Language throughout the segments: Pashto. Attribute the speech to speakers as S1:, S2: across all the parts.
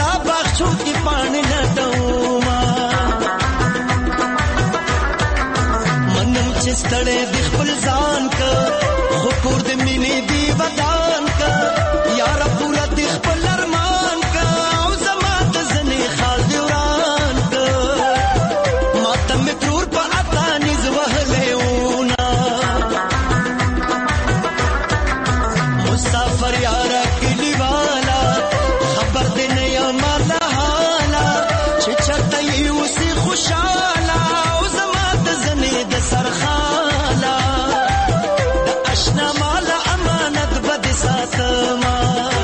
S1: ستا باغچو کې پاڼې لټوما منم چې ستړی د خپل ځان کا خو کور د مینې دی ودان کا یاره پورا د خپل ارمان کا او زما د ځنې خال دی وران کا ماته مې ترور په اتا نیز وهلی ونا مسافر یاره کلیوالا خبر دې نه یم له حاله چې چېرته یې اوسې خوشحاله او زما د ځنې د سرخاله د اشنا ماله امانت به دې ساتما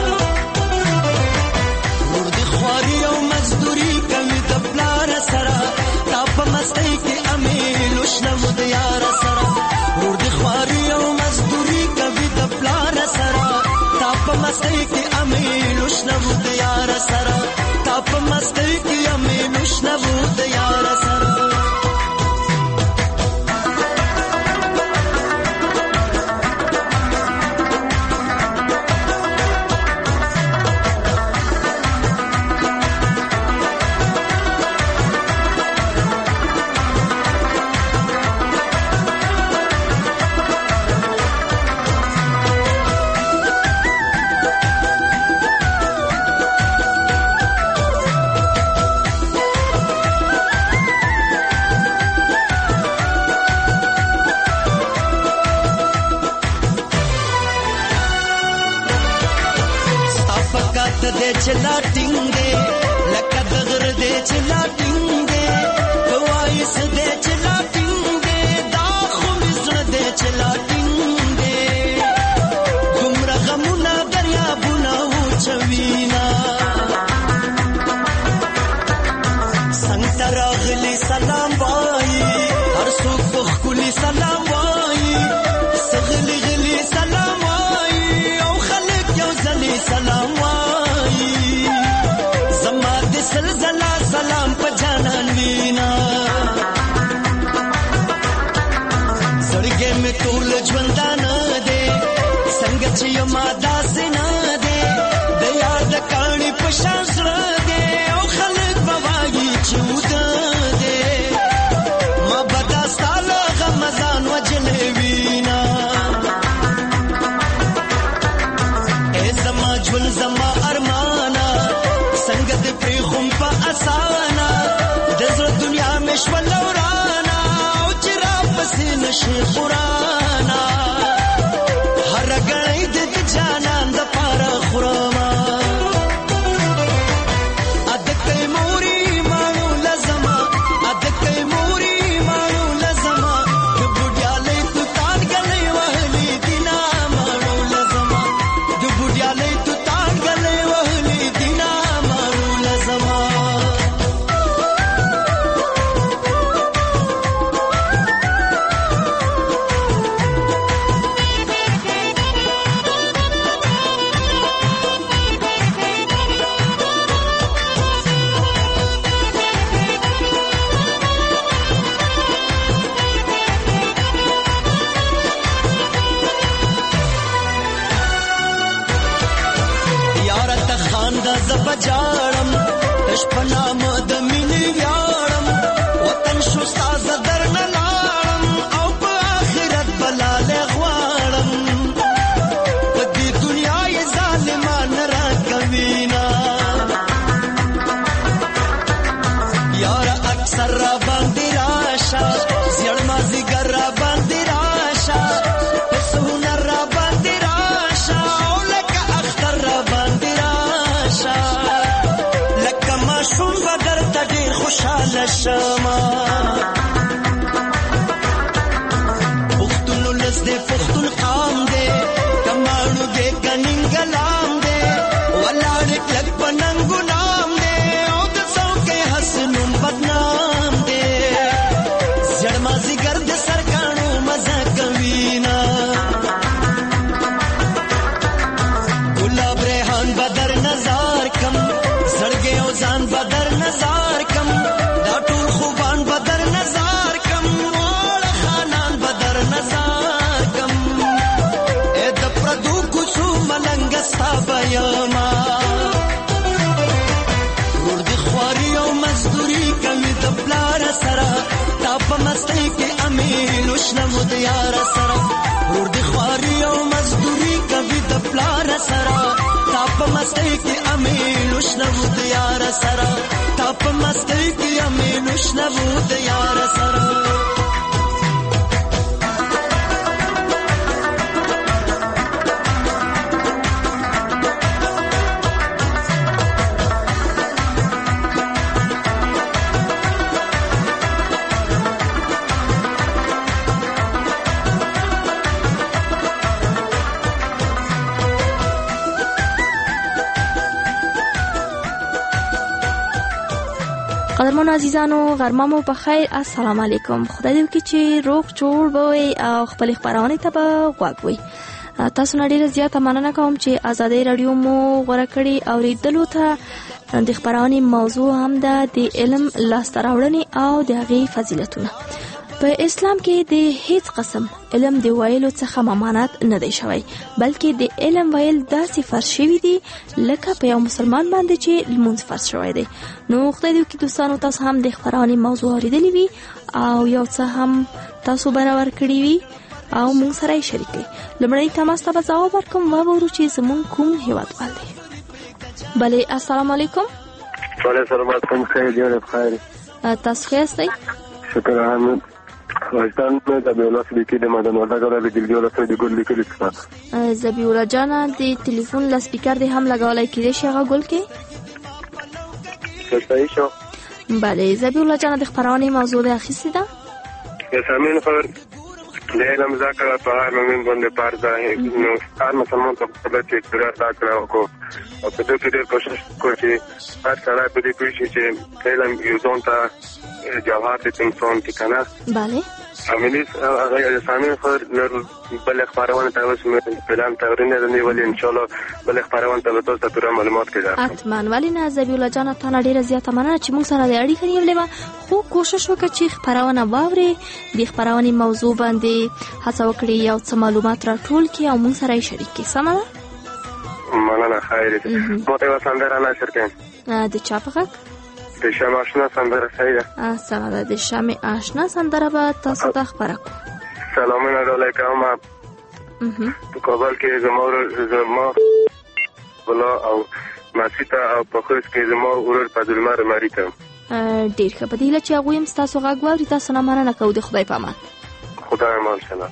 S1: ورور دې خواري او مزدوري کوي د پلار سره تا په مستۍ کې امیل وشنو د یار سره ورور دې خواري او مزدوري کوي د پلار سره تا په مستۍ کې امیل وشنو د یار سره تا په مستۍ کې امیل وشنو د یار سره دے چلا ٹنگے لکا دغر دے چلا ٹنگے کوائس دے چلا ٹنگے داخو مزر دے چلا ٹنگے گمرا غمونا دریا بنا ہو چوینا سنگتا راغلی سلام بائی ہر سوک بخکولی سلام بائی سغلی غلی سلام بائی او خلق یو زلی سلام بائی سلزلہ سلام پا جانان وینا سرگے میں طول جوندانا دے سنگچ یو مادا سنا دے دیار دکانی پشان سر دے او خلق بوائی چودا دے ما بدا سالا غمزان وجلے وینا اے زما جول زما ارمانا سنگت پری خم پا اسانا دزر دنیا میں شول ورانا او چرا پسی نشی قرانا ہر گئی دد جانان دا پارا خراما ادکای موری مانو لزما ادکای موری مانو لزما دبودیا لئی تو تان گلی وحلی دینا مانو لزما دبودیا لئی تو تان گلی وحلی دینا زبجارم تشپنا مد مینی ویارم وطن شو ساز درن لارم او په آخرت بلال غوارم پدی دنیا ی ظالمان را کوینا یار اکثر را باندې راشا زړ مازی ګر را باندې راشا پسونه را باندې راشا او لکه اختر را باندې لکه ما شون بدر ته ډیر خوشاله شما پښتون لس دې پښتون قام دې کماړو دې کننګلام دې ولاړ کلک پننګو نام دې او د څوکې حسنون بدنام دې زړ مازی ګرد سرکانو مزه کوینا گلاب ریحان بدر نظار کم زړګي او ځان بدر نظار کم دا ټول خوبان بدر پلار سره تا په مستی کې امین وشنم د یار سره ور د خواري او مزدوري کوي د پلار سره تا په مستی کې امین وشنم د یار سره تا په مستی کې امین وشنم د یار سره
S2: قدرمنو عزیزانو غرمه مو بخیر. السلام علیکم. خدای دې وکړي چې روغ جوړ وي او خپل خبرونه ته به غوږ وي. تاسو نه ډیره زیاته مننه کوم چې آزادۍ رادیو مو غوړه کړی او ریدلو ته د خبرونه موضوع هم د علم لاسته راوړنې او د هغې فضیلتونه. په اسلام کې د هیڅ قسم علم دی ویلو څخه ممانعت نه دی شوی، بلکې د علم ویل داسې فرض شوی دی لکه په یو مسلمان باندې چې لمونځ فرض شوی دی. نو خدای دې وکړي دوستانو تاسو هم د خبرونه موضوع اوریدلې وي او یو څه هم تاسو برابر کړی وي او موږ سره یې شریک کړئ. لومړی تماس ته به ځواب ورکوم وورو چې زموږ کوم هیوادوال دی. بلې السلام علیکم.
S3: وعلیکم السلام. خیر دی بخیر.
S2: تاسو ښه یاستئ؟
S3: شکر الحمد. افغانستان د زبیح الله صدیقی د مدن وردګ د جلګي ولسوالۍ د ګل لیکل څخه
S2: زبیح الله جان د ټلیفون لا سپیکر دی هم لګولای کېدای شي هغه ګل کې
S3: صحیح شو.
S2: بله زبیح الله جان د خبرونه موضوع د اخیسته ده.
S3: یا سامعین خبر د علم ذکر په هر مومن باندې فرض ده. نو هر مسلمان ته خپل چې اقتدار راکړو او په دې کې ډېر کوشش کوي چې هر سړی په دې پوه شي چې علم یو ځان ته جوهر دې انسان کې کنه.
S2: بله
S3: امنیت هغه سامعین خبر بل خبرونه ته اوس مې پلان تورینه نه ولې ان شاء الله بل خبرونه ته تاسو ته پوره معلومات کړم.
S2: حتما ولې نه زبیح الله جان ته ډیره زیاته مننه چې موږ سره د اړیکې نیولې خو کوشش وکړه چې خبرونه واوري د خبرونه موضوع باندې هڅه وکړي یو څه معلومات راټول کړي او موږ سره یې شریک کړي. سمه ده؟
S3: مننه. خیر دی. مو ته وساندره نه شرکم
S2: د چا په غږ
S3: د شمع آشنا سندره صحیح ده.
S2: سمه ده. د شمع آشنا سندره به تاسو ته خبره کوم.
S3: سلامونه علیکم. په کابل کې زما بلا او مسیطه او په خوست کې زما ورور فضلمر مریته.
S2: ډیر ښه. په دې هیله چې هغوی هم ستاسو غږ واوري. تاسو نه مننه کوو. د خدای په امان.
S3: خدای امان شه.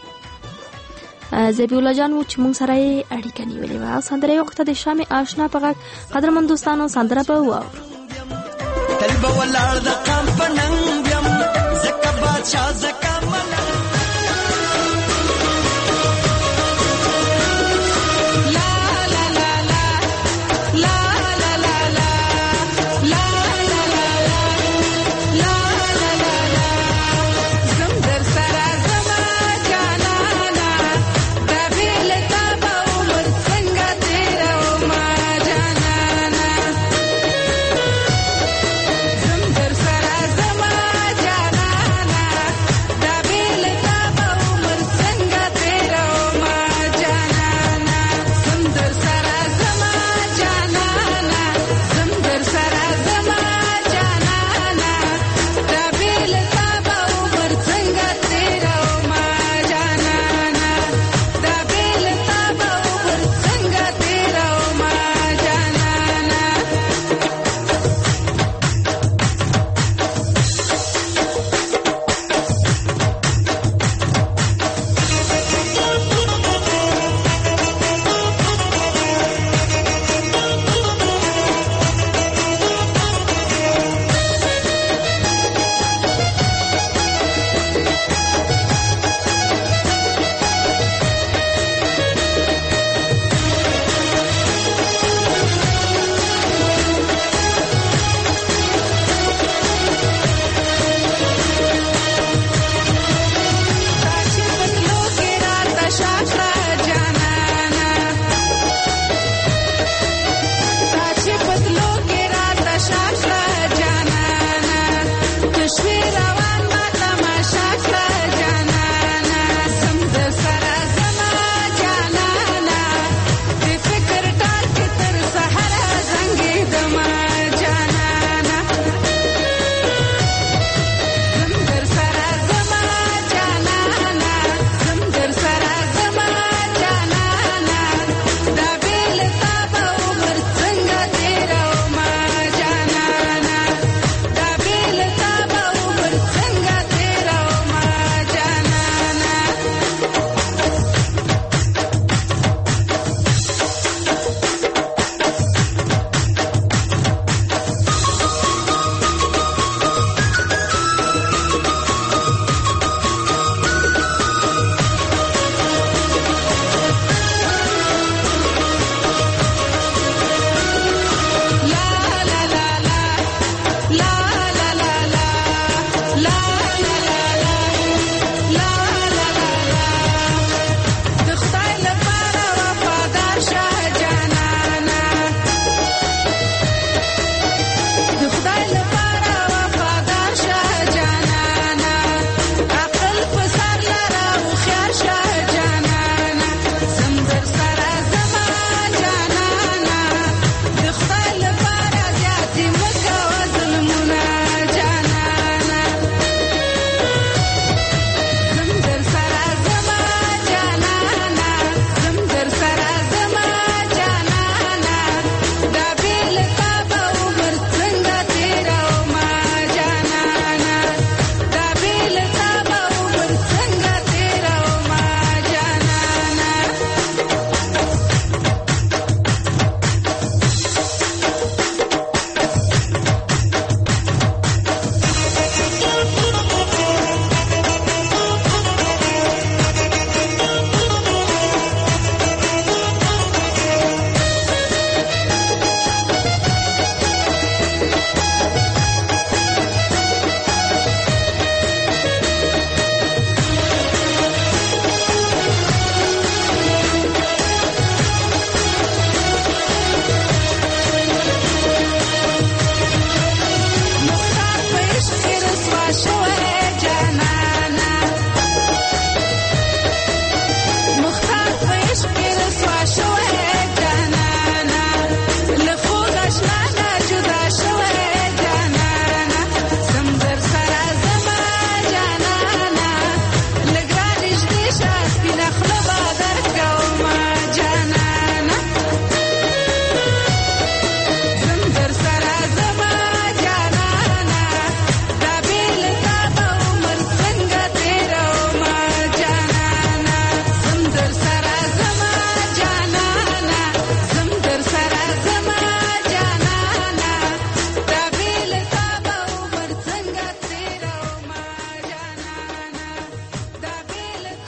S2: زبیح الله جان و چې موږ سره یې اړیکه نیولې وه. سندره یې وغوښته د شمع آشنا په غږ. قدرمن دوستانو سندره به واورو.
S1: تل به ولاړ د قام په ننګ یم ځکه بادشاه ځکه ملنګ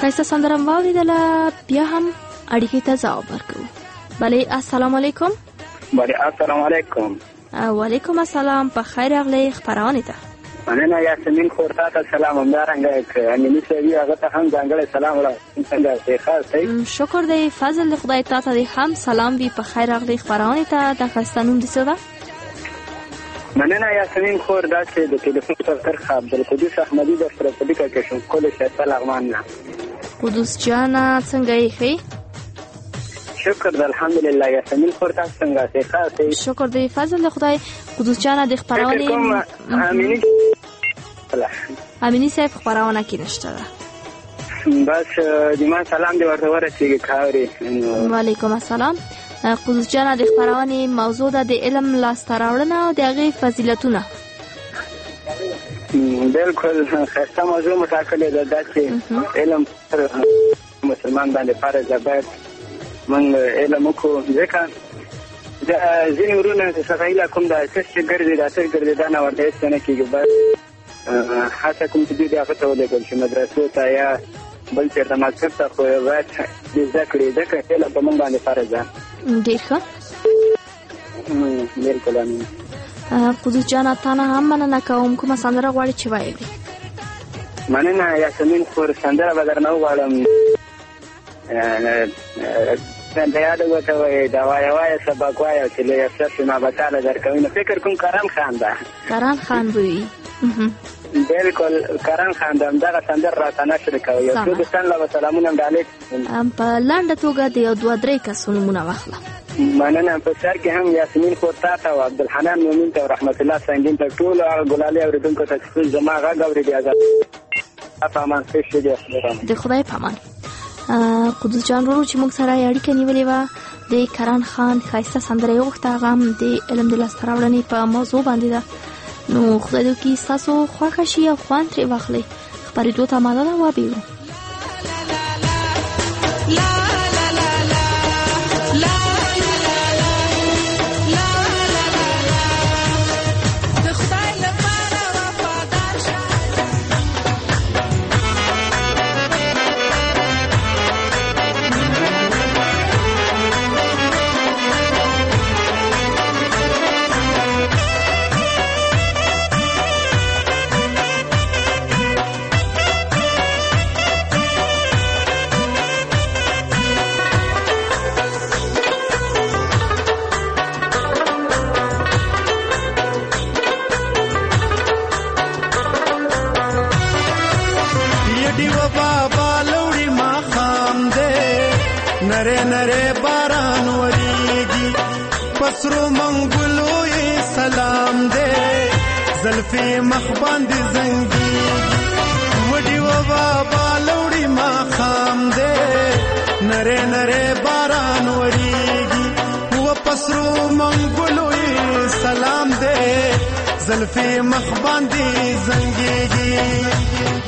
S2: ښایسته سندره مو واورېدله، بیا هم اړیکې ته ځواب ورکوو. بله، السلام علیکم.
S4: بله، السلام علیکم.
S2: وعلیکم السلام. په خیر راغلی خپرونې ته.
S4: مننه یاسمین خور، تا ته سلام. همدارنګه امیني صاحبي هغه ته هم ځانګړی سلام وړاندې. څنګه دی؟ ښه دی؟
S2: شکر دی، فضل د خدای. تا ته دی هم سلام وي. په خیر راغلی خپرونې ته. د ښایسته نوم دې څه ده؟
S4: مننه یاسمین خور، دا چې د ټلیفون پر طرف عبدالقدوس احمدي در سره په لیکه کې شم. ښکلې ښایسته لغمان نه.
S2: قدوس جانه څنګه یې ښې؟
S4: شکر دی الحمدلله. یاسمین خور، تاسو څنګه یې؟ ښه دی؟
S2: شکر دی، فضل د خدای. قدوس جانه د خپرونې امینی صاحب خپرونه کې نشته ده.
S4: بس دیما سلام دی ورته ورسېږي کاوري.
S2: وعلیکم السلام. قدوس جانه د خپرونې موضوع ده د علم لاسته راوړنه او د هغې فضیلتونه.
S4: بالکل ښایسته موضوع مو ټاکلې ده، دا چې علم مسلمان باندې فرض ده. باید موږ علم وکړو، ځکه ځینې ورونه څخه هیله کوم دا اساس چې ګرځي دا څه ګرځي دا نه ورته هېڅ نه کېږي. باید هڅه کوم چې دوی د هغه ته ولېږل شي مدرسو ته یا بل چېرته مکتب ته، خو باید زده کړي، ځکه علم په موږ باندې فرض ده.
S2: ډېر ښه.
S4: بالکل امین.
S2: قدوس جانه تا نه هم مننه کوم. کومه سندره غواړې چې وایې؟
S4: مننه یاسمین خور، سندره به درنه وغواړم. د یاده ورته وایي دا وایه وایه سبق وایه چې له افسر شي ما به تاله درکوي. نو فکر کوم کرن خان ده. کرن
S2: خان به وي.
S4: بالکل کرن خان ده. همدغه سندره راته نشر کوي. یو څو دوستان له به سلامونه هم ډالۍ
S2: په لنډه توګه د یو دوه درې کسو نومونه واخله.
S4: مننه. په سر کې هم یاسمین خور تا ته او عبدالحنان مومن ته او رحمت الله سنګین ته، ټولو هغه ګلالي اورېدونکو ته چې زما غږ اورېدي په امان ښه شي دي.
S2: د خدای په امان. قدوس جان ورو چې موږ سره اړیکه نیولې وه، د کرن خان ښایسته سندره یې وغوښته. هغه هم د علم د لاسته راوړنې په موضوع باندې ده. نو خدای دې وکړي ستاسو خوښه شي او خوند ترې واخلئ. خپرېدو ته اماده ده، وبېرو.
S1: پسرو منګلو یې سلام دې، زلفې مخ باندې زنګي وډي و بابا لوړي ما خام دې، نره نره باران وریږي و پسرو منګلو یې سلام دې، زلفې مخ باندې زنګيږي.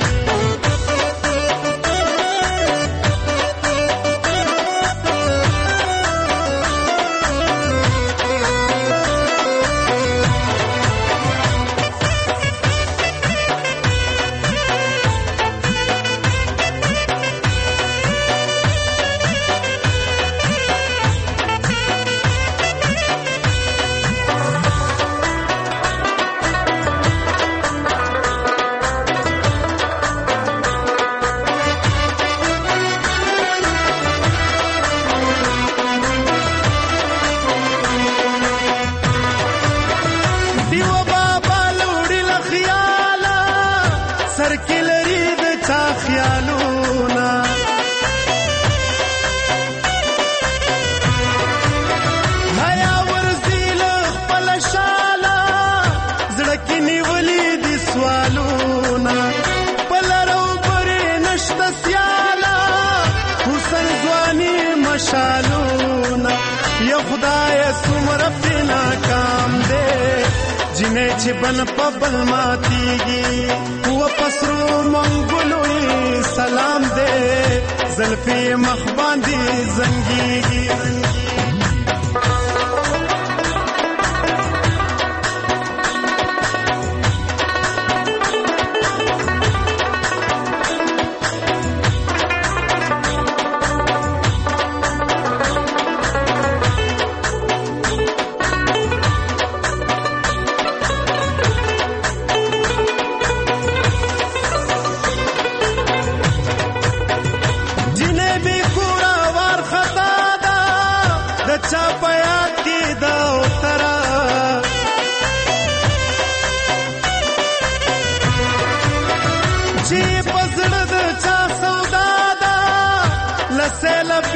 S1: چې بن په بل ماتيږي و پسرو منګلو سلام دې، زلفي مخ باندې زنګيږي.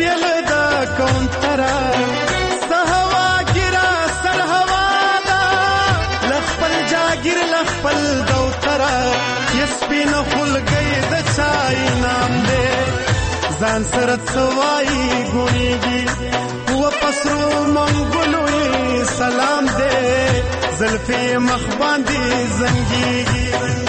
S1: بیل دا کونترا سهوا ګرا سر هوا دا لخپل جاګیر لخپل دوترا یسپین خلګي د چای نام دې ځان سره څوای ګونیږي و پسرو منګلوي سلام دې زلفي مخ باندې زنګيږي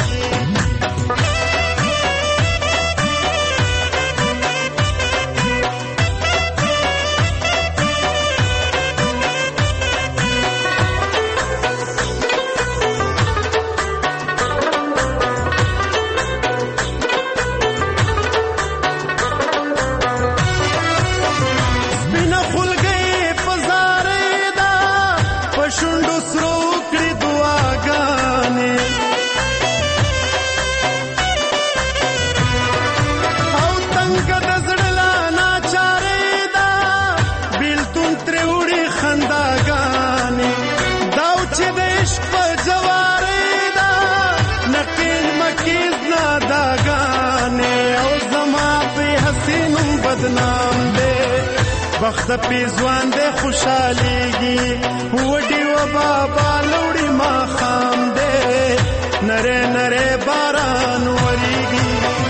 S1: وخت په ځوان دې خوشاليږي وډي و بابا لوري ما خام دې نره نره باران وريږي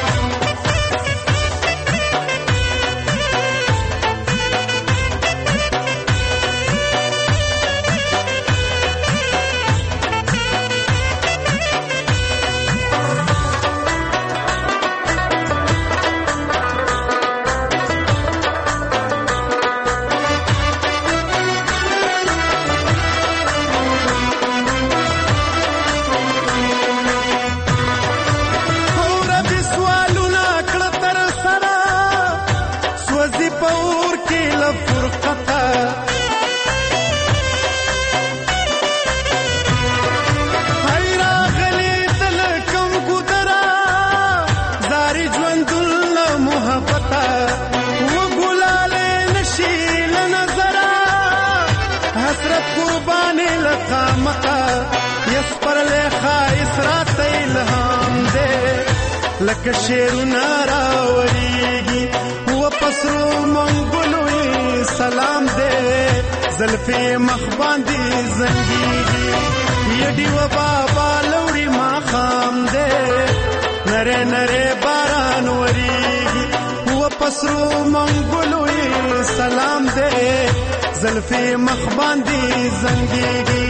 S1: لکه شیرونه راوریږي و پسرو منګلوي سلام دې زلفي مخ باندې زنګيږي یډي و بابا لوري ما خام دې نره نره باران وریږي و پسرو منګلوي سلام دې زلفي مخ باندې زنګيږي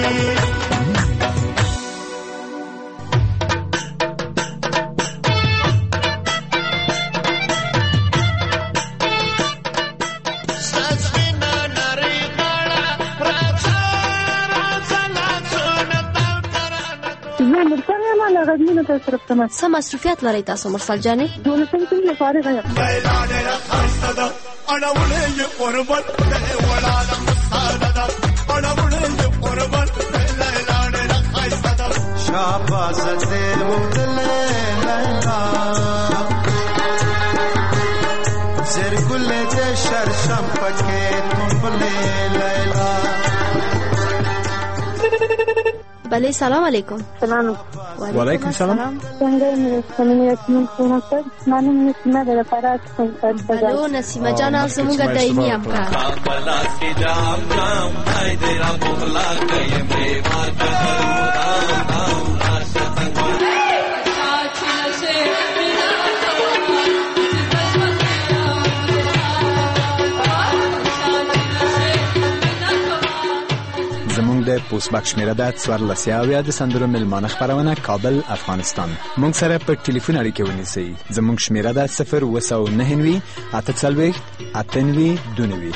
S2: څه مصروفیت لرئ تاسو مرسل جانې؟ بله سلام علیکم.
S5: سلام.
S6: وعلیکم سلام.
S5: څنګه منم نسیمه د فرات څنګه
S2: الو نسیمه جان او زموږ دایمي همکار
S6: زمونږ د پوسټ باکس شمیره ده 14 د سندرو ملمانه خپرونه کابل افغانستان. مونږ سره په ټلیفون اړیکه ونیسئ. زمونږ شمیره ده 029 48 98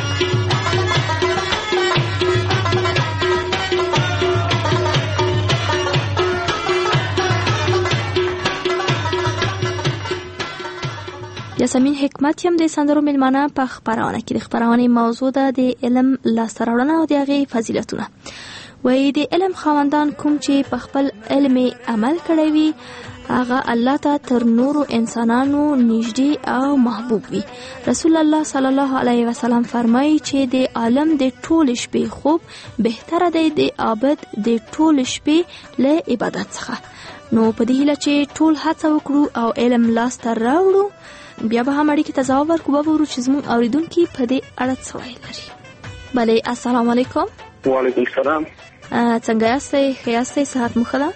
S2: یاسمین حکمت یم د سندرو ملمانه په خپرونه کې. د خپرونې موضوع ده د علم لاسته راوړنه او د هغې فضیلتونه. وایي د علم خاوندان کوم چې په خپل علم عمل کړی وي هغه الله ته تر نورو انسانانو نږدې او محبوب وي. رسول الله صلی الله علیه وسلم فرمایي چې د عالم د ټول شپې خوب بهتره دی د عابد د ټول شپې له عبادت څخه. نو په دې هیله چې ټول هڅه وکړو او علم لاس ته راوړو، بیا به هم اړیکې ته ځواب ورکړو، به ورو چې زموږ اوریدونکي په دې اړه څه ویل لري. بله، السلام علیکم.
S4: وعلیکم السلام.
S2: څنګه یاستئ؟ ښه یاستئ؟ صحت مو ښه ده؟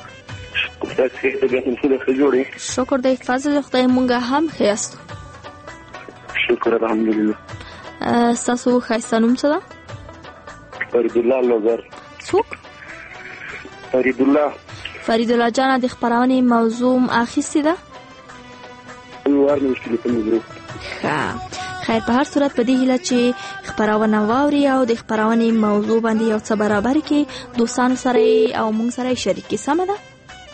S2: شکر دی. فضل خدای مونږ هم ښه یاستو.
S4: شکر الحمدلله.
S2: ستاسو ښایسته نوم څه ده؟
S4: فریدالله لوګر.
S2: څوک؟ فریدالله جانه د خپرونې موضوع اخیستې ده؟ خیر، په هر صورت په دې هیله چې خپرونه واوري او د خپرونې موضوع باندې یو څه برابر کړي، دوستانو سره او موږ سره شریک کړي. سمه ده؟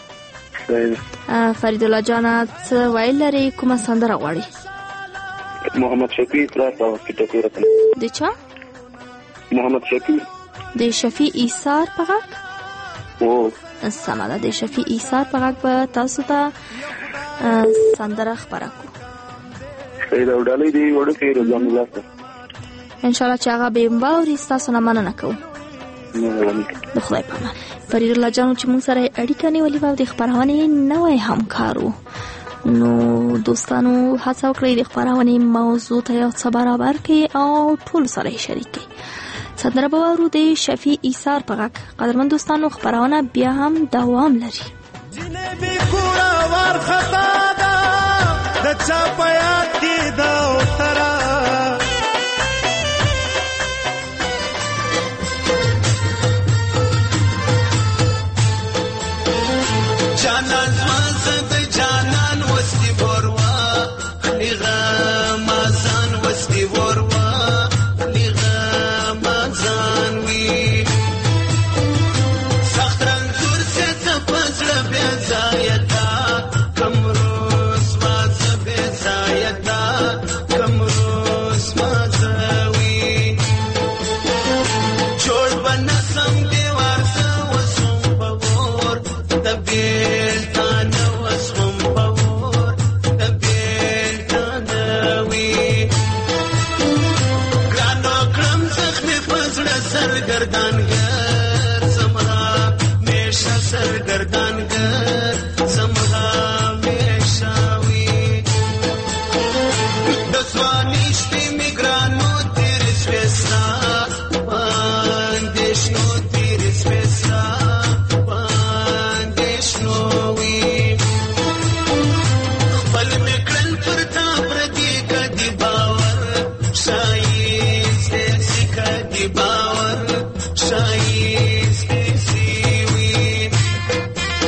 S2: فریدالله جانه څه ویل لري؟ کومه سندره غواړي؟
S4: محمد شفیع پراته واسطه.
S2: د چا؟
S4: محمد شفیع.
S2: د شفیع ایثار په غږ؟ سمه ده، د شفیع ایثار په غږ به تاسو ته سندره خپره کړو. انشاءالله چې هغه به واوري. ستاسو نه مننه کوم. د خدای په امان. فریدالله جانو چې موږ سره اړیکه نیولې وه او د خپرونې نوی همکار و، نو دوستانو هڅه وکړئ د خپرونې موضوع ته یو څه برابر کړئ او ټول سره شریک کړئ. سندره به واورو د شفیع ایثار په غږ. قدرمن دوستانو، خپرونه بیا هم دوام لري.
S1: جنبی کوړه ورخطا ده د چا په یاد کې ده اوتره، جانان زما د جانان وستی وروا لیغه مازان وستی وروا لیغه مازان وی سخت رنزور سیتا پزر بیزایتا کمروز مازه بیزایتا کمروز مازه وی جوړ بنسم دیوار سا وسم بور دبیل تانا وسم بور دبیل تانا وی گرانو کرم زخمی پزر سرگردانگر زمها میشا سرگردانگر زمها میشا وی دسوانیش بی میگرانو تیر سویسا باندشنو تیر سویسا باندشنو وی خپل میکرن پر تا پردی کدی باور شایز دیسی کدی باور شایز دیسی وی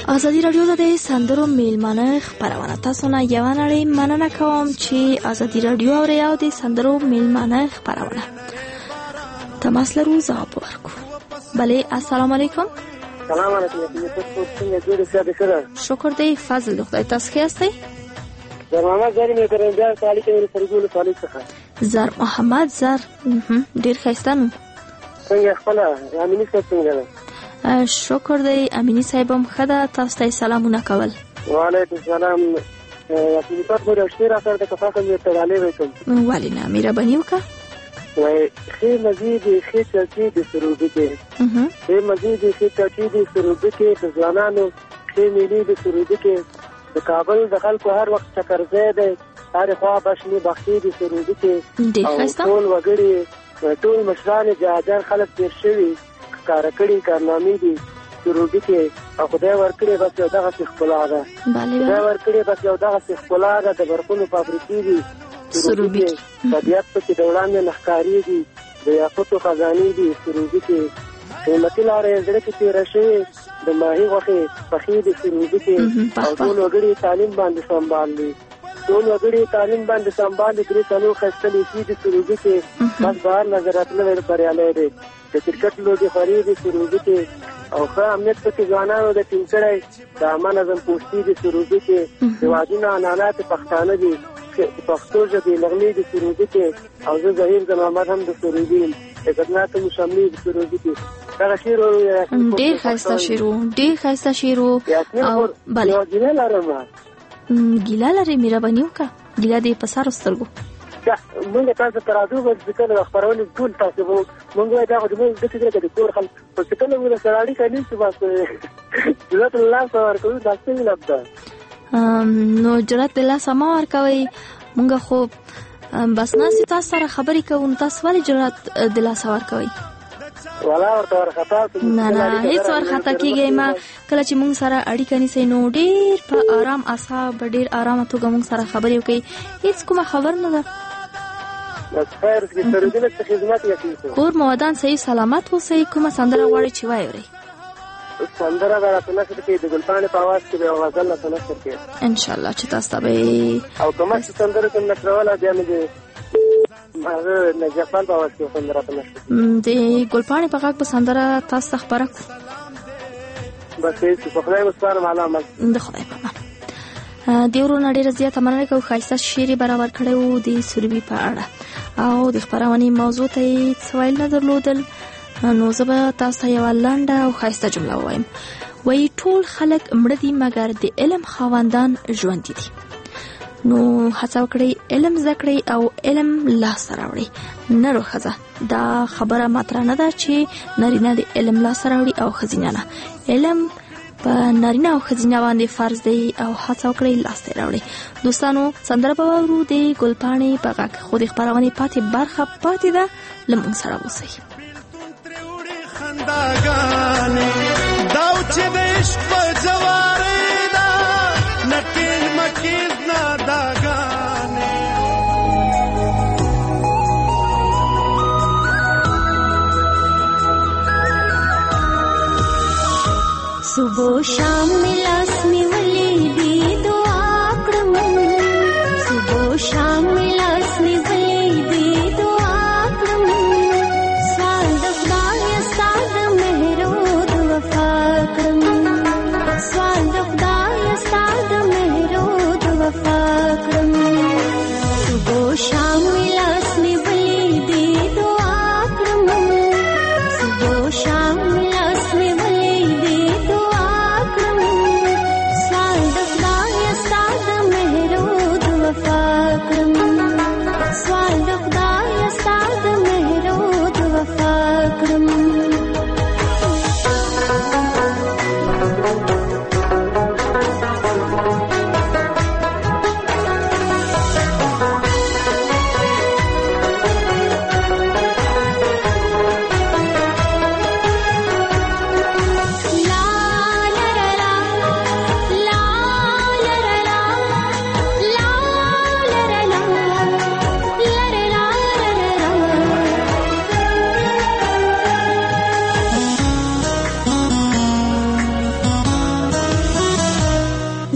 S2: ازادي راډیو د سندرو میلمانه خبرونه. تاسو نه یو نړۍ مننه کوم چې ازادي راډیو اوري او د سندرو میلمانه خبرونه تماس لرو ځواب ورکو. بله السلام علیکم.
S7: سلام علیکم.
S2: شکر دی فضل خدای. تاسو ښه یاستئ؟
S7: زر محمد زر می ګرنجا سالي کې سرګول سالي څخه.
S2: زر محمد زر ډیر ښایسته نو.
S7: څنګه خپل امینی څنګه ده؟
S2: شکر دی امینی صاحب هم ښه ده. تاسو ته سلامونه کول.
S7: وعلیکم السلام. یاسمین په ډېر شیر اثر د کفاکم یو تړالې وکم.
S2: ولی نه مهرباني وکړه.
S7: وای خې مزید خې چاچی د سروبي کې. خې مزید خې چاچی د سروبي کې د ځوانانو خې ملي د سروبي کې د کابل د خلکو هر وخت چکر زیاده هر خوا بشنی بختی د سروبي کې. ټول وګړي ټول مشران جهادار خلک تیر شوي کارکړي کارنامې دي سروبي کې او خدای ورکړي بس یو دغه ښکلا ده. خدای ورکړي بس یو دغه ښکلا ده. د برقونو فابریکې دي سروبي کې. طبیعت پکې د وړاندې نښکاري دي. د یاقوتو خزانې دي سروبي کې. قیمتي لارې زړه کې تېره شوې د ماهي غوښې پخې دي سروبي کې. او ټول وګړي تعلیم باندې سنبال دي. ټول وګړي تعلیم باندې سنبال دي. درې څلور ښایسته لیکي دي سروبي کې. بس بهر نظر راتللی بریالی دی. د کرکټ لوبې خورې دي سروبي کې. او ښه امنیت پکې ځوانانو د ټینګ کړی. د عامه نظم پوستي دي سروبي کې. هېوادونه عنعنات پښتانه دي. پښتو ژبې نغمې د سروبي کې. او زه ظهیر محمد هم د سروبي یم. خدمات مو شاملې د سروبي کې. دغه شعر
S2: ډېر ښایسته شعر و. ډېر ښایسته شعر و. او بله
S7: ګیله لرم.
S2: ګیله لرې مهرباني وکړه. ګیله دې په سر سترګو.
S7: مونږ تاسو ته راځو چې کله خبرونه ټول تاسو وو مونږ دا د موږ د فکر کې د کور خلک په کله موږ سره اړیکه نیسو بس جرأت الله سره کوو تاسو نه لبدا
S2: نو جرأت الله سما ورکوي. مونږ خو بس ناسي تاسو سره خبرې کوو. تاسو ولې جرأت الله سره ورکوي؟
S7: ولا ورخطا
S2: نه هیڅ ورخطا کیږي. ما کله چې مونږ سره اړیکه نیسي نو ډېر په آرام اصحاب ډېر آرامه توګه مونږ سره خبرې وکړي. هیڅ کومه خبر نه ده.
S7: بس خیر کې سرودینه ته خدمت یې
S2: کور مو ودان صحیح سلامت اوسئ. کومه سندره غواړئ چې واورئ؟
S7: سندره به راته نشر کې د ګلپاڼې په आवाज کې به غزل راته نشر کې
S2: ان شاء الله چې تاسو ته به
S7: او کومه سندره کوم نشروله بیا مې هغه نجفال په आवाज کې سندره راته نشر
S2: د ګلپاڼې په غږ په سندره تاسو ته خبره کو.
S7: بس هیڅ په خدای وسپارم علامه
S2: د خدای په امان. دیورو نړۍ زیاته مننه کوم. ښایسته شعر برابر کړی و د سروبي په اړه او د خبرونې موضوع ته یې سوال نه درلودل. نو زه به تاسو ته یوه لنډه او ښایسته جمله ووایم. وایي ټول خلک مړه دي مګر د علم خاوندان ژوندي دي. نو هڅه وکړئ علم زده کړئ او علم لاسته راوړئ. نر او ښځه دا خبره مطرح نه ده چې نارینه د علم لاسته راوړي او ښځینه نه. علم په نارینه او ښځینه باندې فرض دی او هڅه وکړئ لاسته راوړئ. دوستانو سندره به واورو د ګلپاڼې په غږ. خو د خپرونې پاتې برخه پاتې ده. له موږ سره اوسئ.
S1: داو چې د عشق په جوارې ده نکیز مکیز ناداګانې
S8: صبح شام ملاس نیولې دي دعا کړم. صبح شام ملاس نیولې دي دعا کړم. سوال د خدای ستاد مهرو د وفا کړم. سوال د خدای ستاد مهرو د وفا کړم. صبح شام ملاس نیولې دي دعا کړم. صبح شام ملاس نیولې دي دعا کړم.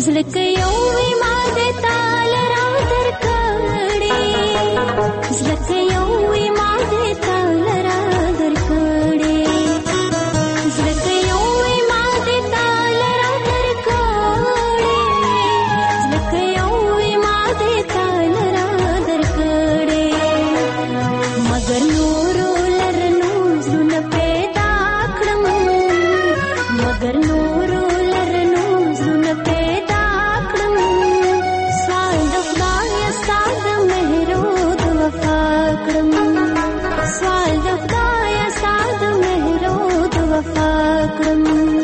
S8: زلکه یو ما د تال را درکړې زلکه یو ما د تال را درکړې زلکه یو ما د تال را درکړې زلکه یو ما د تال را درکړې مگر نورو لرنو زونه پیدا کړم مگر نورو لرنو زونه پیدا کړم سوال د خدای ستاد مهرو د وفا کړم سوال د خدای ستاد مهرو د وفا کړم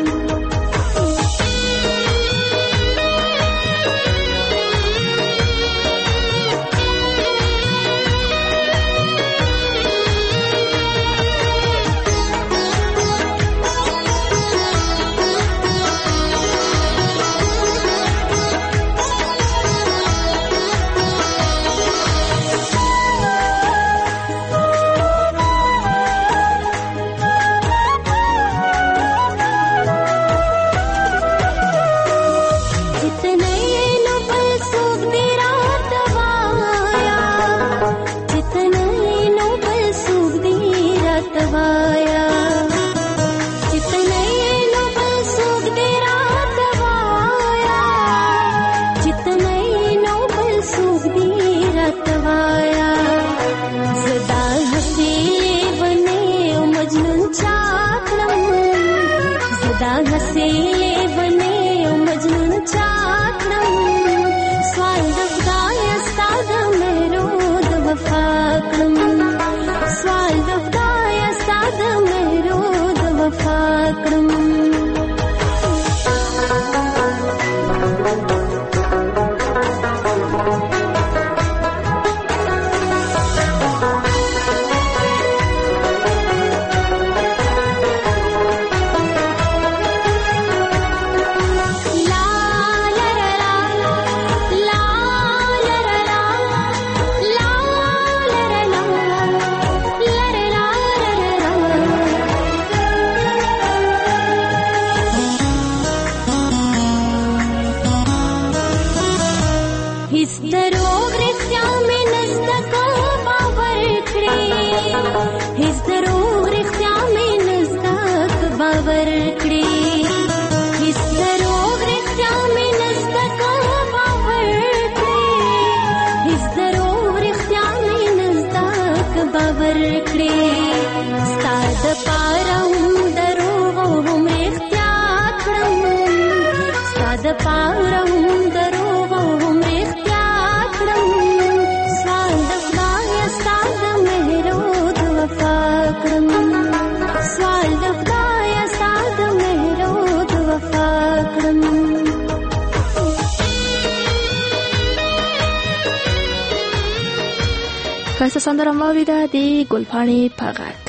S2: ښایسته سندره مو واورېده د ګلپاڼې په غږ.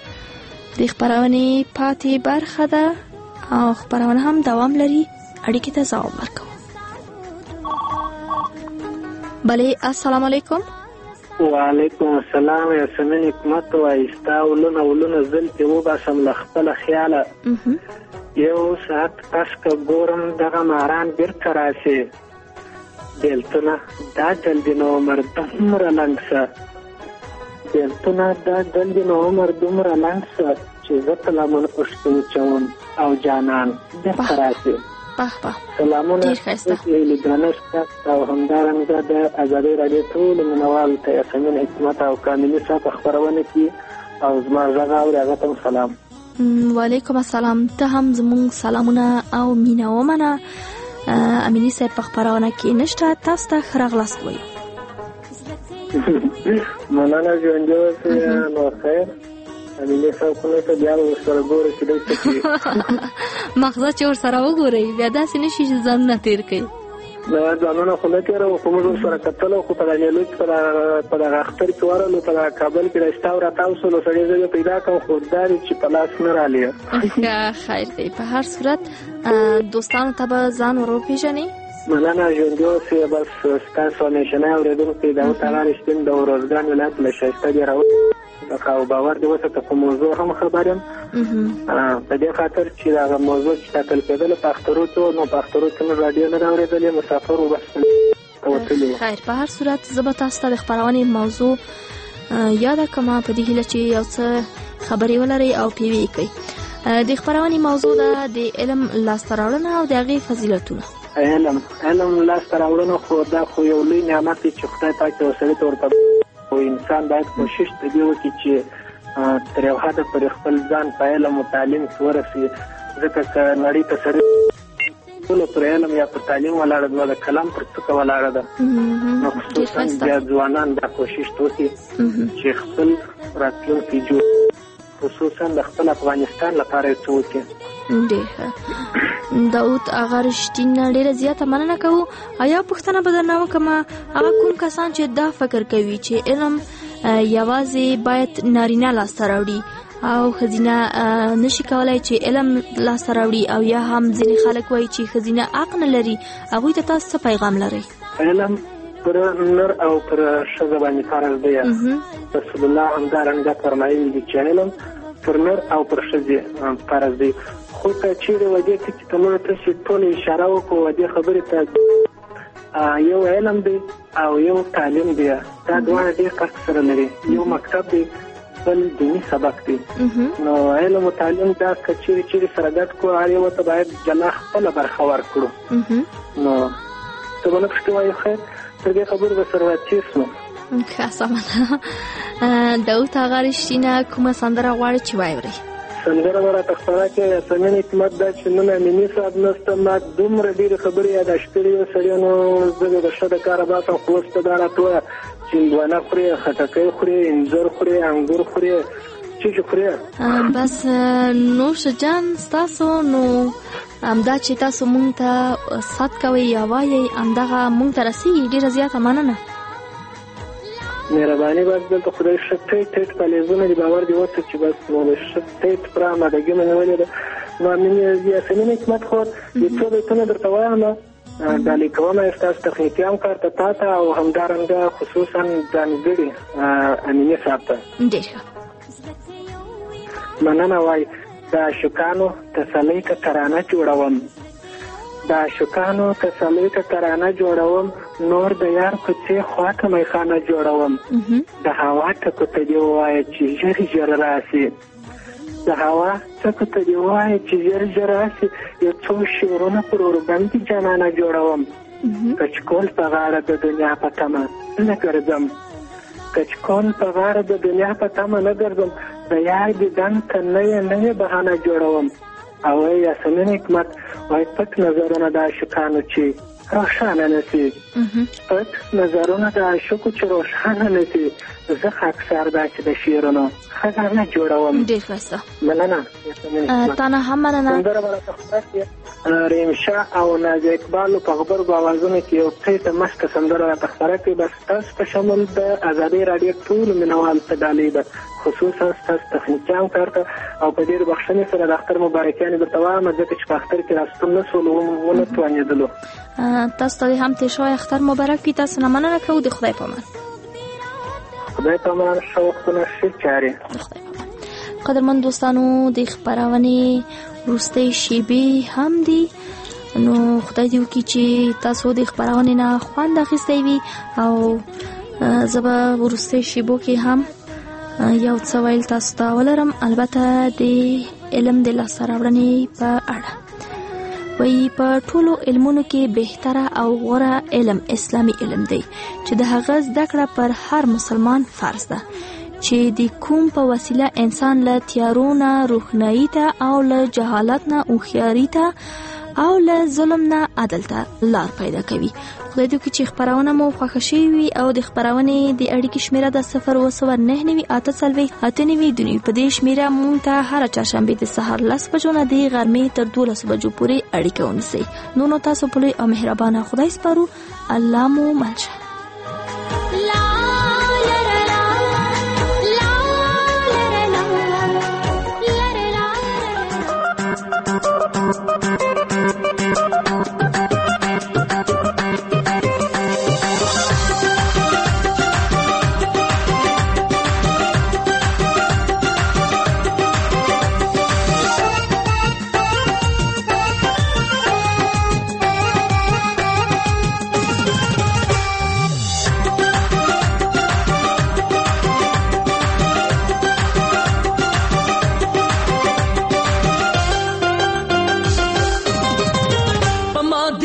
S2: د خپرونې پاتې برخه ده او خپرونه هم دوام لري. اړیکې ته ځواب ورکوو. بله السلام علیکم.
S7: وعلیکم السلام. یاسمین حکمت وایي ستا ولونه زلفې وباسم له خپله خیاله یو ساعت پس که ګورم دغه ماران بیرته راسې بیلتونه دا دل دې نو عمر دومره لنډ شه بیلتونه دا دل دې نو عمر دومره لنډ شه چې زه په لمن اوښکې وچوم او جانان بیرته راسې. سلامونه درنښت او همدارنګه د ازادۍ راډیو ټولو مینوالو ته یاسمین حکمت او کاملي صاحب په خپرونه کې او زما غږ اوري هغه ته سلام.
S2: وعلیکم السلام. ته هم زموږ سلامونه او مینه ومنه. امینی صاحب په خپرونه کې نشته. تاسو ته ښه راغلاست وایو.
S7: مننه ژوندي اوسئ. نو خیر امینی صاحب خو ته بیا ورسره ګورئ چې دی څه کوي.
S2: مغزه چې ورسره وګورئ بیا داسې نه شي چې ځانونه تېر کوي.
S7: دا ځانونه خو نه تېروو خو موږ ورسره کتلو خو په دغه لوی په دغه اختر کې ورغلو په دغه کابل کې رشته ورته وسولو سړی زه یې پیدا کړم خو دا چې په لاس نه رالي.
S2: خیر دی. په هر صورت دوستانو ته به ځان ور وپېژنئ.
S7: مننه ژوندي اوسئ. بس ستاسو همیشنی اورېدونکی داود اغا رښتین د ارزګان ولایت له ښایسته دې راوړي او باور دې وساته په موضوع هم خبر یم په دې خاطر چې دا موضوع چې ټاکل کېدل په اخترو کې نو په اخترو کې موږ رادیو نه اورېدلې مسافر وبس
S2: خیر په هر صورت زه به تاسو ته د خپرونې موضوع یاد کړم په دې هیله چې یو څه خبرې ولرئ او پیوي کوي. د خپرونې موضوع ده د علم لاسته راوړنه او د هغې فضیلتونه.
S7: علم لاسته راوړنه خو دا خو یو لوی نعمت دی چې خدای پاک وسیله ورته او انسان باید کوشش وکړي چې تر یو حده پورې خپل ځان په علم او تعلیم کې ورسوي، ځکه چې نړۍ ته سره ټول پر علم یا پر تعلیم ولاړه ده، د کلام پر څه ولاړه ده. نو خصوصا بیا ځوانان دا کوشش وکړي چې خپل راتلونکی جوړ خصوصا د خپل افغانستان لپاره څه وکړي.
S2: داود اغا رښتینه ډیره زیاته مننه کوو. یا پوښتنه به درنه وکړم، هغه کوم کسان چې دا فکر کوي چې علم یوازې باید نارینه لاسته راوړي او ښځینه نشي کولای چې علم لاسته راوړي، او یا هم ځینې خلک وایي چې ښځینه حق نه لري، هغوی ته تاسو څه پیغام لرئ؟
S7: علم پر نر او پر ښځه باندې فرض دی. رسول الله همدارنګه فرمایي چې علم پر نر او پر ښځې فرض دی. خو که چیرې ودې ته چې موږ تاسو ټول اشاره وکړو دې خبرې ته، یو علم دی او یو تعلیم دی، دا دواړه ډېر فرق سره لري. یو مکتب دی بل دینی سبق دی. نو علم او تعلیم دا که چیرې سره ګډ کړو هر یو ته باید جلا خپله برخه ورکړو. نو ته به نه پوښتې وایو خیر تر دې خبرې به سره راتېر شو.
S2: ښه سمه. داود اغا رښتینه کومه سندره غواړې چې واورئ؟
S7: سندره به راته خپاره کړې یاسمین حکمت دا چې نن امیني صاحب نسته، ما دومره ډېرې خبرې یاداشت کړې یو سړی، نو زه د ښه د کاره باسم خو اوس ته دا راته وایه چې هندوانه خورې، خټکی خورې، انځر خورې، انګور خورې، څه خورې؟
S2: بس نوش جان ستاسو. نو همدا چې تاسو مونږ ته صد کوئ یا وایئ همدغه مونږ ته رسېږي. ډېره زیاته مننه.
S7: مهرباني بس دلته خدای ښه ټیټ فعالیتونه دي، باور دې وکړه چې بس نو د ښه ټیټ پوره آمادګي مې نیولې ده. نو یاسمین حکمت خو یو څو بیتونه درته وایم، دا لیکومه یې ستاسو تخنیکي همکار ته تا ته او همدارنګه خصوصا ځانګړي امیني صاحب ته.
S2: ډېر ښه
S7: مننه. وایي د عاشقانو تسلۍ ته ترانه جوړوم، د عاشقانو تسلۍ ته ترانه جوړوم، نور د یار کوڅې خواته میخانه جوړوم. د هوا ټکو ته دې ووایه چې ژر ژر راسي، د هوا ټکو ته دې ووایه چې ژر ژر راسي، یو څو شعرونه پر اوربندي جانانه جوړوم. کچکول په غاړه د دنیا په تمه نه ګرځم، کچکول په غاړه د دنیا په تمه نه ګرځم، د یار دیدن ته نوې بهانه جوړوم. او یاسمین حکمت وایي پټ نظرونه د عاشقانو چې روښانه نشي، پټ نظرونه د عاشقو چې روښانه نشي، زه خاکسار دا چې د شعرونو خزانه جوړوم.
S2: ډېر ښایسته.
S7: مننه.
S2: تا نه هم مننه.
S7: سندره به راته خپاره رحیم شاه او نازیه اقبالو په غبرګو اوازونو کې یو څه مشکه سندره راته خپاره کړي. بس تاسو په شمول د ازادۍ راډیو ټولو مینوال ته ډالۍ ده، خصوصا ستاسو تخنیکي همکار ته، او په ډېر بخښنې سره د اختر مبارکیانې درته وایم، ځکه چې په اختر کې راستون نه شولو ونه توانېدلو.
S2: تاسو ته هم تېر شوی اختر مبارک وي. تاسو نه مننه کوو. د خدای په امان.
S7: خدای په امان. ښه وختونه، ښې چارې.
S2: قدرمن دوستانو، د خپرونې وروستۍ شیبې هم دي، نو خدای دې وکړي چې تاسو د خپرونې نه خوند اخیستی وي، او زه به وروستۍ شیبو کې هم یو څه ویل تاسو ته ولرم، البته د علم د لاسته راوړنې په اړه. وایي په ټولو علمونو کې بهتره او غوره علم اسلامي علم دی چې د هغه زده کړه پر هر مسلمان فرض ده، چې د کوم په وسیله انسان له تیارو نه روښنایي ته او له جهالت نه هوښیاري ته او له ظلم نه عدل ته لار پیدا کوي. خدای دې وکړي چې خپرونه مو خوښه شوې وي، او د خپرونې د اړیکې شمیره د 029989892 په دې شمیره مونږ ته هره چهارشنبې د سهار 10 بجو نه د غرمې تر 12 بجو پورې اړیکه ونیسئ. نو تاسو په لوی او مهربانه خدای سپارو. الله مو ملشه.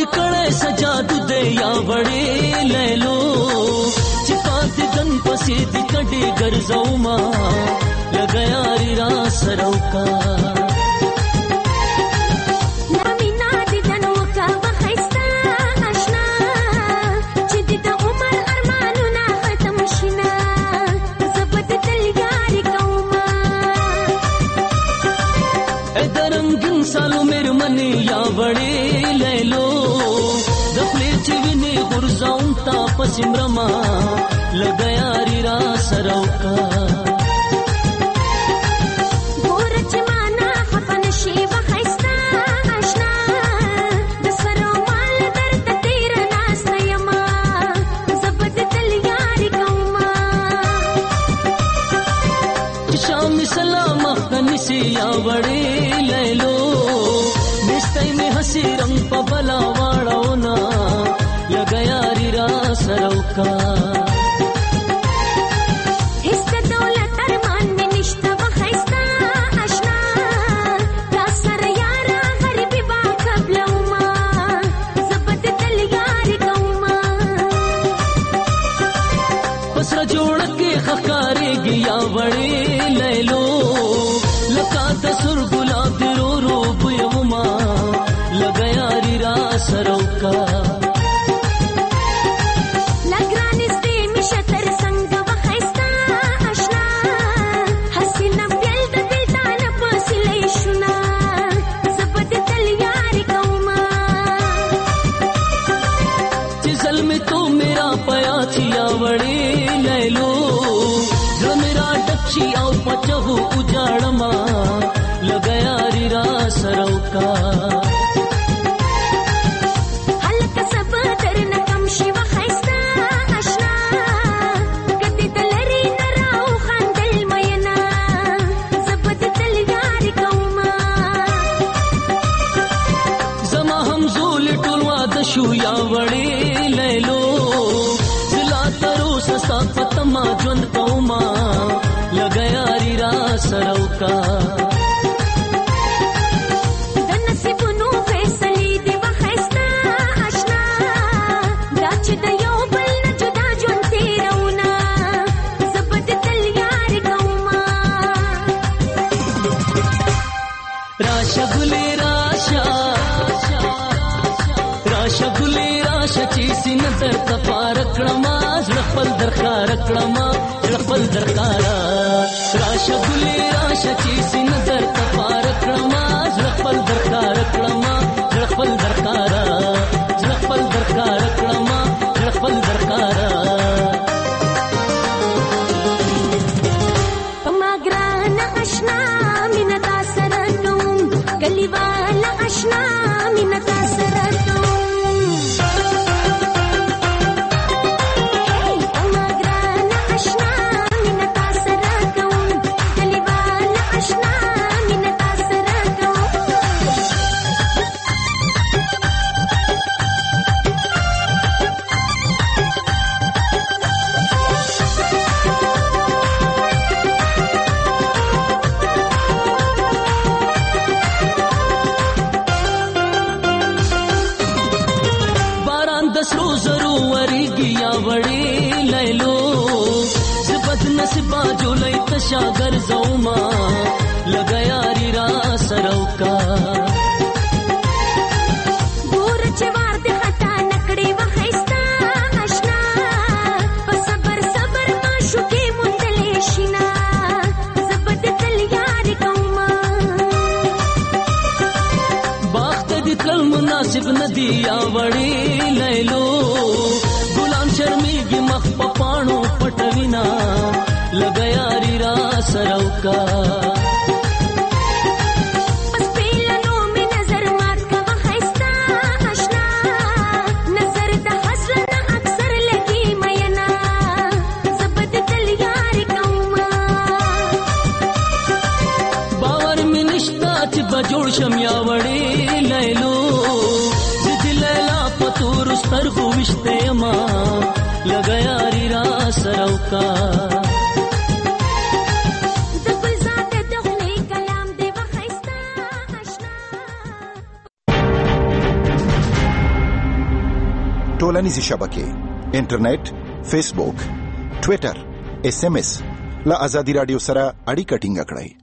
S1: دې کړه سجادو دې یا وړې لیلو چې پاتې دن پسې دې کډې ګرځو ما لګیاري را سروکا سالو مېر منی یا وړې لیلو دخلې چې ویني غرزاون تا پسمرما لګیاري را سروکا
S8: ګور چې معنا خفن شي وخایستا آشنا د سرو مال درد تیر ناس یما زبد دل یاري کوما
S1: شام سلام خنسي یا وړې لیلو हसी रंग पबला वाड़ोना लगयारी रा सरोका
S8: हिस्सा दौलत अरमान में निश्ता वखैस्ता आशना रासर यारा गरीबी बा कबलौमा जबत दल यारी कौमा
S1: पसरा जोड़ के खकारे गिया वड़े लैलो लका दसुर गुलाब रो रो बुयमा लगयारी रा सरोका
S8: लगरानिस दे मिशतर संग वखैस्ता आशना हसीना बेल द बिल्तान पसले शुना जबत दल यारी कौमा
S1: जिसल में तो मेरा पया छिया वड़े लैलो जो मेरा डक्षी आओ पचहु उजाड़मा लगयारी रा सरोका या वड़े लैलो जिला तरो ससा पतमा ज्वंद कौमा लगयारी रा सरोका
S8: दनसिबुनु फैसली दे वखैस्ता आशना दाच दयो बल न जुदा ज्वंद तेरौना जबद दल यारी कौमा
S1: राशा गुले राशा शगुले राशा चीसी नजर तपार क्रमा झड़पल दरकार क्रमा झड़पल दरकारा राशा गुले राशा चीसी नजर तपार क्रमा झड़पल दरकार क्रमा झड़पल दरकारा झड़पल दरकार क्रमा झड़पल दरकारा
S8: पमाग्राना अशना मिनता सरतुम गलीवाला अशना मिनता सरतुम
S1: शागर जौमा लगयारी रा सरोका
S8: दूर चवार दे खता नकड़ी वखैस्ता आशना सबर सबर माशुके मुंदलेशिना जबद दल यारी कौमा
S1: बाख्त दिल मुनासिब नदी या वड़ी लैलो गुलाम शर्मी की मख पाणो पटविना लगयारी रा सरोका
S8: पसपेलनो में नजर मार का वखैस्ता आशना नजर द हसरत अक्सर लगी मयना जबद दल यारी कौमा
S1: बावर में निश्ता च बजोड़ शमिया वड़े लैलो जिद लैला पतूर स्तर को विश्ते मा लगयारी रा सरोका
S9: ټولنیزې شبکې انټرنیټ، فیسبوک، ټوئیټر، SMS له ازادي رادیو سره اړیکه ټینګه کړئ.